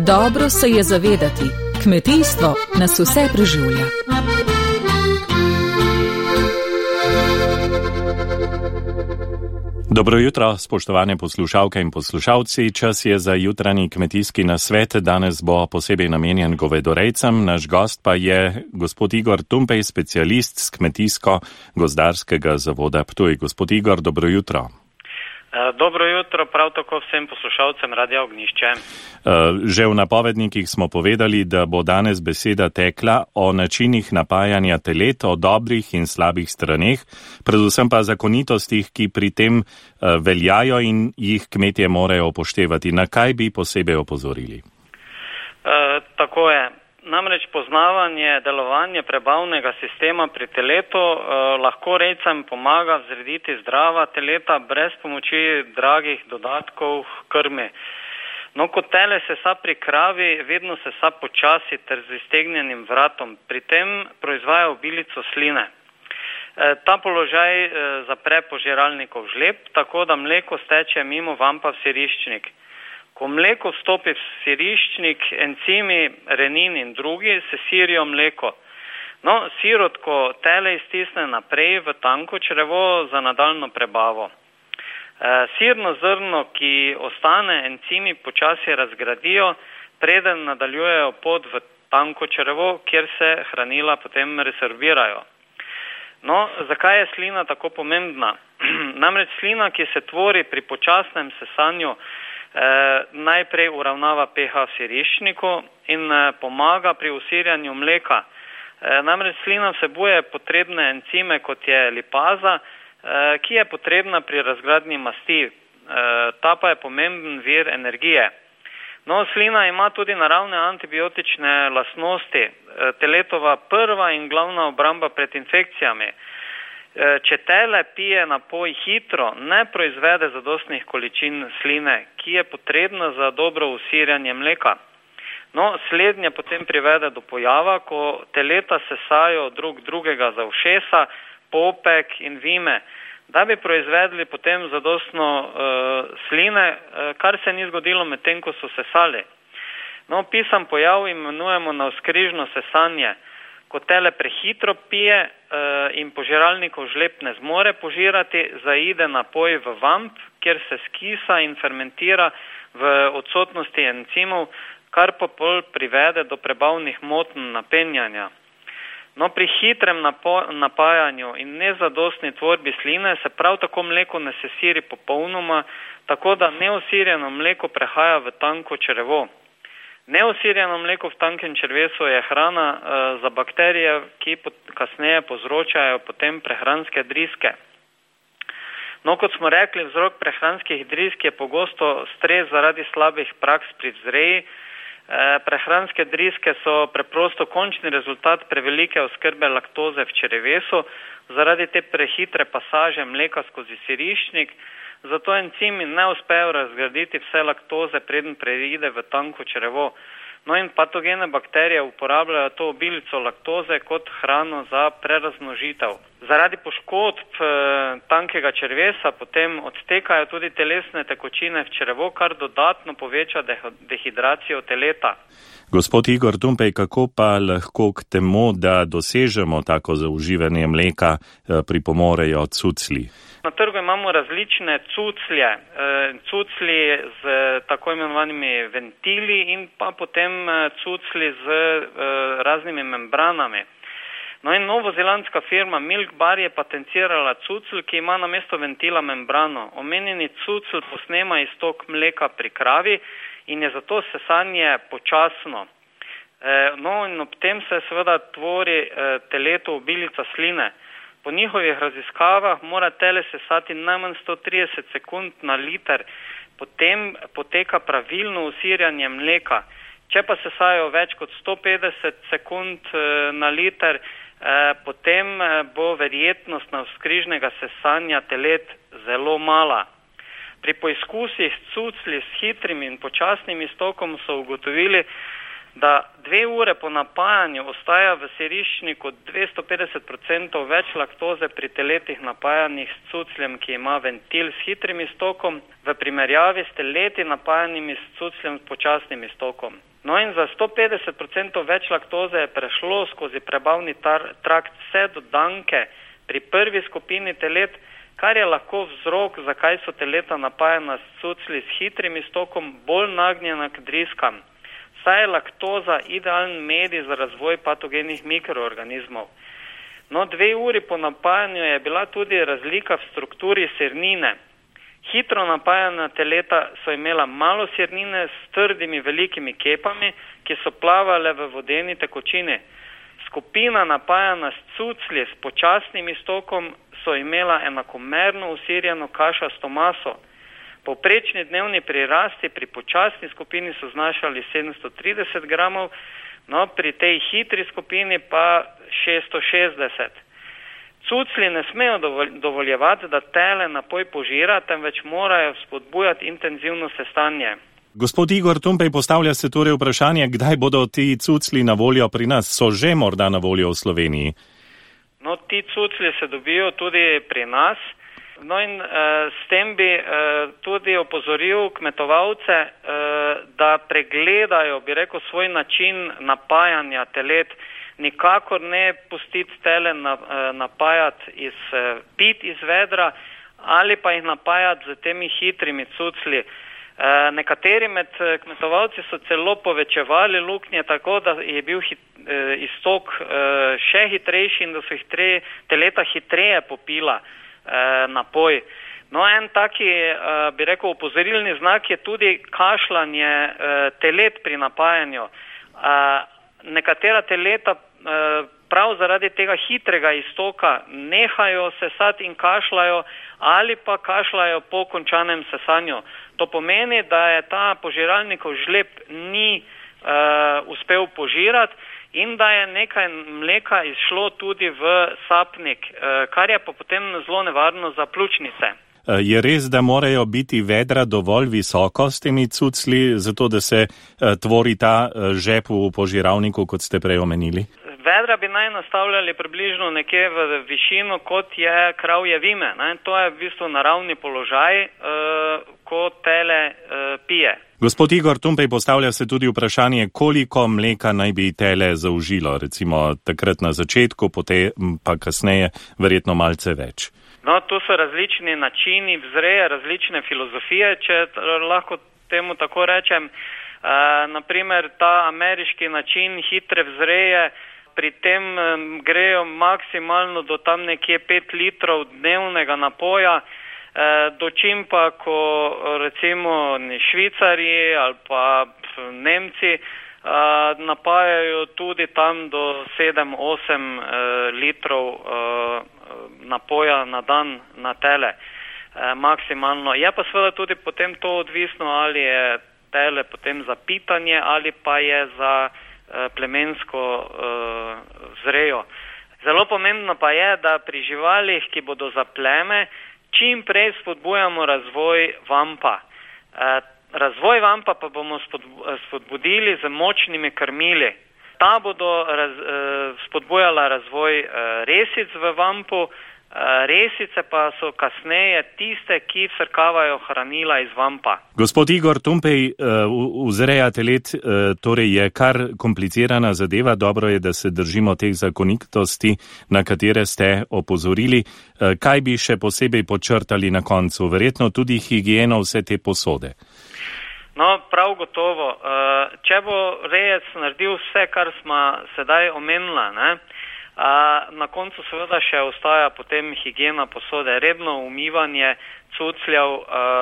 Dobro se je zavedati, kmetijstvo nas vse preživlja. Dobro jutro, spoštovane poslušalke in poslušalci. Čas je za jutranji kmetijski nasvet. Danes bo posebej namenjen govedorejcem. Naš gost pa je gospod Igor Tumpej, specialist z Kmetijsko-gozdarskega zavoda Ptuj. Gospod Igor, dobro jutro. Dobro jutro, prav tako vsem poslušalcem Radia Ognjišče. Že v napovednikih smo povedali, da bo danes beseda tekla o načinih napajanja telet, o dobrih in slabih straneh, predvsem pa zakonitostih, ki pri tem veljajo in jih kmetje morajo upoštevati. Na kaj bi posebej opozorili? Tako je. Namreč poznavanje delovanja prebavnega sistema pri teletu lahko rejcem pomaga zrediti zdrava teleta brez pomoči dragih dodatkov krme. No, ko tele sesa pri kravi, vedno sesa počasi ter z iztegnjenim vratom. Pri tem proizvaja obilico sline. Ta položaj zapre požiralnikov žleb, tako da mleko steče mimo vampa v siriščnik. Ko mleko vstopi v siriščnik, encimi, renin in drugi se sirijo mleko. No, sirotko tele iztisne naprej v tanko črevo za nadaljno prebavo. Sirno zrno, ki ostane, encimi počasi razgradijo, preden nadaljujejo pot v tanko črevo, kjer se hranila potem reservirajo. No, zakaj je slina tako pomembna? Namreč slina, ki se tvori pri počasnem sesanju, najprej uravnava pH v siriščniku in pomaga pri usirjanju mleka. Namreč slina vsebuje potrebne encime, kot je lipaza, ki je potrebna pri razgradnji masti. Ta pa je pomemben vir energije. No, slina ima tudi naravne antibiotične lastnosti, teletova prva in glavna obramba pred infekcijami. Če tele pije napoj hitro, ne proizvede zadostnih količin sline, ki je potrebna za dobro usirjanje mleka. No, slednje potem privede do pojava, ko teleta sesajo drug drugega za ušesa, popek in vime, da bi proizvedli potem zadostno sline, kar se ni zgodilo med tem, ko so sesali. No, pisan pojav imenujemo navzkrižno sesanje. Ko tele prehitro pije in požiralnikov žleb ne zmore požirati, zaide napoj v vamp, kjer se skisa in fermentira v odsotnosti encimov, kar pa pol privede do prebavnih motenj napenjanja. No, pri hitrem napajanju in nezadostni tvorbi sline se prav tako mleko ne sesiri popolnoma, tako da neusirjeno mleko prehaja v tanko črevo. Neusirjeno mleko v tankem črvesu je hrana za bakterije, ki kasneje povzročajo potem prehranske driske. No, kot smo rekli, vzrok prehranskih drisk je pogosto stres zaradi slabih praks pri vzreji. Prehranske driske so preprosto končni rezultat prevelike oskrbe laktoze v črevesu zaradi te prehitre pasaže mleka skozi siriščnik. Zato encimi ne uspejo razgraditi vse laktoze, preden preide v tanko črevo. No in patogene bakterije uporabljajo to obilico laktoze kot hrano za prerazmnožitev. Zaradi poškodb tankega črevesa potem odtekajo tudi telesne tekočine v črevo, kar dodatno poveča dehidracijo teleta. Gospod Igor Tumpej, kako pa lahko k temu, da dosežemo tako zauživanje mleka, pripomorejo cucli? Na trgu imamo različne cuclje, cucli z tako imenovanimi ventili in pa potem cucli z raznimi membranami. No in novozelandska firma Milk Bar je patentirala cucl, ki ima namesto ventila membrano. Omenjeni cucl posnema iztok mleka pri kravi in je zato sesanje počasno. No in ob tem se seveda tvori teletu obilica sline. Po njihovih raziskavah mora tele sesati najmanj 130 sekund na liter, potem poteka pravilno usirjanje mleka. Če pa sesajo več kot 150 sekund na liter, potem bo verjetnost navzkrižnega sesanja telet zelo mala. Pri poizkusih s cucli s hitrim in počasnim iztokom so ugotovili, da 2 ure po napajanju ostaja v siriščniku 250% več laktoze pri teletih napajanih s cucljem, ki ima ventil s hitrim iztokom, v primerjavi s teleti napajanimi s cucljem s počasnim iztokom. No in za 150% več laktoze je prešlo skozi prebavni trakt vse do danke pri prvi skupini telet, kar je lahko vzrok, zakaj so teleta napajena s cucli s hitrim iztokom bolj nagnjena k driskam. Saj je laktoza idealen medij za razvoj patogenih mikroorganizmov. No, 2 uri po napajanju je bila tudi razlika v strukturi sirnine. Hitro napajana teleta so imela malo sirnine s trdimi velikimi kepami, ki so plavale v vodeni tekočini. Skupina napajana s cucli s počasnim iztokom so imela enakomerno usirjeno kašasto maso. Povprečni dnevni prirasti pri počasni skupini so znašali 730 gramov, no pri tej hitri skupini pa 660. Cucli ne smejo dovoljevati, da tele napoj požira, temveč morajo spodbujati intenzivno sestanje. Gospod Igor Tumpej, postavlja se torej vprašanje, kdaj bodo ti cucli na voljo pri nas, so že morda na voljo v Sloveniji? No, ti cucli se dobijo tudi pri nas. No in s tem bi tudi opozoril kmetovalce, da pregledajo, bi rekel, svoj način napajanja telet. Nikakor ne pustiti tele napajati pit iz vedra ali pa jih napajati z temi hitrimi cucli. Nekateri med kmetovalci so celo povečevali luknje tako, da je bil iztok še hitrejši in da so teleta hitreje popila napoj. No, en taki, bi rekel, opozorilni znak je tudi kašljanje telet pri napajanju. Nekatera teleta prav zaradi tega hitrega iztoka nehajo sesati in kašljajo ali pa kašljajo po končanem sesanju. To pomeni, da je ta požiralnikov žleb ni uspel požirati in da je nekaj mleka izšlo tudi v sapnik, kar je pa potem zelo nevarno za pljučnice. Je res, da morajo biti vedra dovolj visoko s temi cucli, zato da se tvori ta žep v požiralniku, kot ste prej omenili? Vedra bi naj nastavljali približno nekje v višino, kot je kravje vime. To je v bistvu naravni položaj, ko tele pije. Gospod Igor Tumpej, postavlja se tudi vprašanje, koliko mleka naj bi tele zaužilo, recimo takrat na začetku, potem pa kasneje verjetno malce več. No, tu so različni načini vzreje, različne filozofije, če lahko temu tako rečem. Naprimer, ta ameriški način hitre vzreje, pri tem grejo maksimalno do tam nekje 5 litrov dnevnega napoja, dočim pa, ko recimo Švicarji ali pa Nemci napajajo tudi tam do 7-8 litrov napoja na dan na tele, maksimalno. Je pa seveda tudi potem to odvisno, ali je tele potem za pitanje ali pa je za plemensko vzrejo. Zelo pomembno pa je, da pri živalih, ki bodo za pleme, čim prej spodbujamo razvoj vampa. Razvoj vampa pa bomo spodbudili z močnimi krmili. Ta bodo spodbujala razvoj resic v vampu, resice pa so kasneje tiste, ki vsrkavajo hranila iz vampa. Gospod Igor Tumpej, vzreja telet torej je kar komplicirana zadeva. Dobro je, da se držimo teh zakonitosti, na katere ste opozorili. Kaj bi še posebej podčrtali na koncu? Verjetno tudi higieno vse te posode. No, prav gotovo. Če bo rejec naredil vse, kar smo sedaj omenila, na koncu seveda še ostaja potem higiena posode, redno umivanje cucljev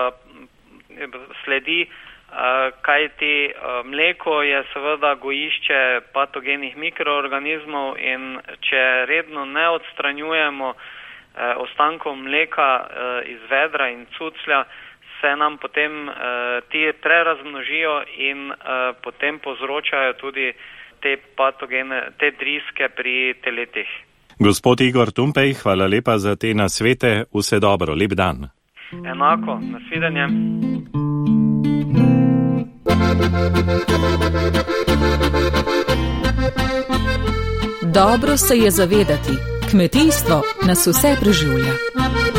sledi, kajti mleko je seveda gojišče patogenih mikroorganizmov in če redno ne odstranjujemo ostankov mleka iz vedra in cuclja, se nam potem ti prerazmnožijo in potem povzročajo tudi te patogene, te driske pri teletih. Gospod Igor Tumpej, hvala lepa za te nasvete. Vse dobro, lep dan. Enako, nasvidenje. Dobro se je zavedati, kmetijstvo nas vse preživlja.